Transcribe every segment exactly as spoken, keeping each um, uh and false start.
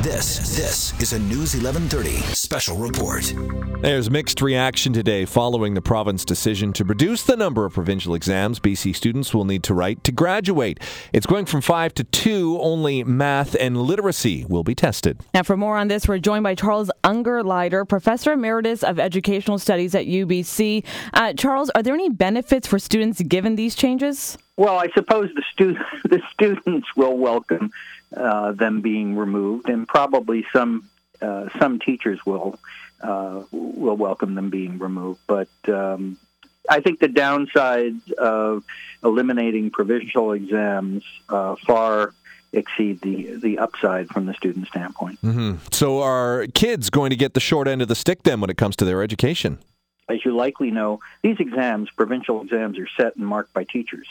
This, this is a News eleven thirty special report. There's mixed reaction today following the province decision to reduce the number of provincial exams B C students will need to write to graduate. It's going from five to two. Only math and literacy will be tested. Now, for more on this, we're joined by Charles Ungerleider, Professor Emeritus of Educational Studies at U B C. Uh, Charles, are there any benefits for students given these changes? Well, I suppose the, stu- the students will welcome uh, them being removed, and probably some uh, some teachers will uh, will welcome them being removed. But um, I think the downsides of eliminating provincial exams uh, far exceed the the upside from the student standpoint. Mm-hmm. So are kids going to get the short end of the stick then when it comes to their education? As you likely know, these exams, provincial exams, are set and marked by teachers.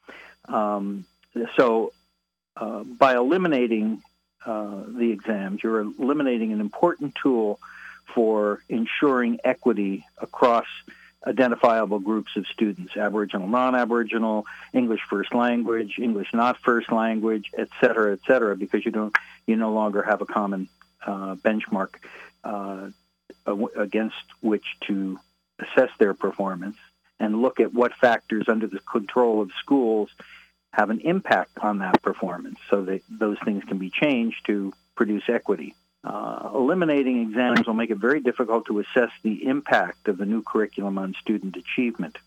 Um, so uh, by eliminating uh, the exams, you're eliminating an important tool for ensuring equity across identifiable groups of students: Aboriginal, non-Aboriginal, English first language, English not first language, et cetera, et cetera, because you don't, you no longer have a common uh, benchmark uh, against which to assess their performance and look at what factors under the control of schools have an impact on that performance, so that those things can be changed to produce equity. Uh, eliminating exams will make it very difficult to assess the impact of the new curriculum on student achievement.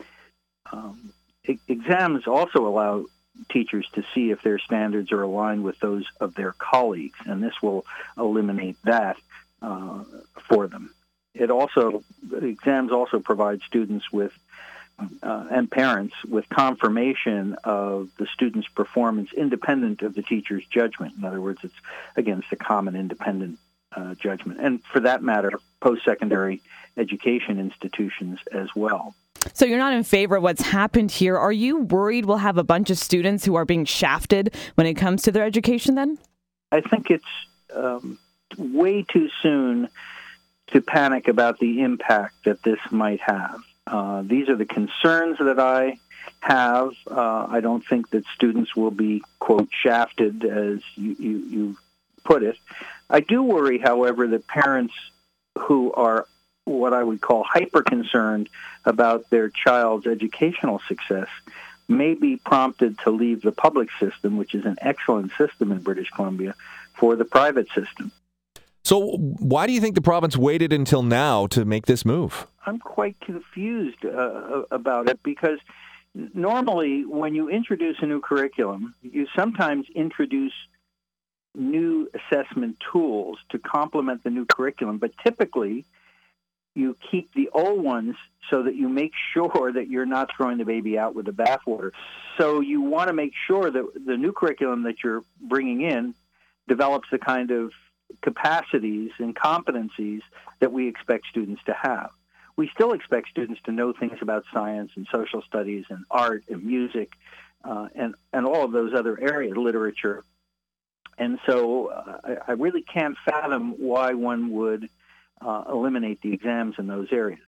Um, e- exams also allow teachers to see if their standards are aligned with those of their colleagues, and this will eliminate that uh, for them. It also, exams also provide students with uh, and parents with confirmation of the student's performance independent of the teacher's judgment. In other words, it's against a common independent uh, judgment. And for that matter, post-secondary education institutions as well. So you're not in favor of what's happened here. Are you worried we'll have a bunch of students who are being shafted when it comes to their education then? I think it's um, way too soon to panic about the impact that this might have. Uh, these are the concerns that I have. Uh, I don't think that students will be, quote, shafted, as you, you, you put it. I do worry, however, that parents who are what I would call hyper-concerned about their child's educational success may be prompted to leave the public system, which is an excellent system in British Columbia, for the private system. So why do you think the province waited until now to make this move? I'm quite confused uh, about it, because normally when you introduce a new curriculum, you sometimes introduce new assessment tools to complement the new curriculum, but typically you keep the old ones so that you make sure that you're not throwing the baby out with the bathwater. So you want to make sure that the new curriculum that you're bringing in develops the kind of capacities and competencies that we expect students to have. We still expect students to know things about science and social studies and art and music uh, and, and all of those other areas, literature. And so uh, I, I really can't fathom why one would uh, eliminate the exams in those areas.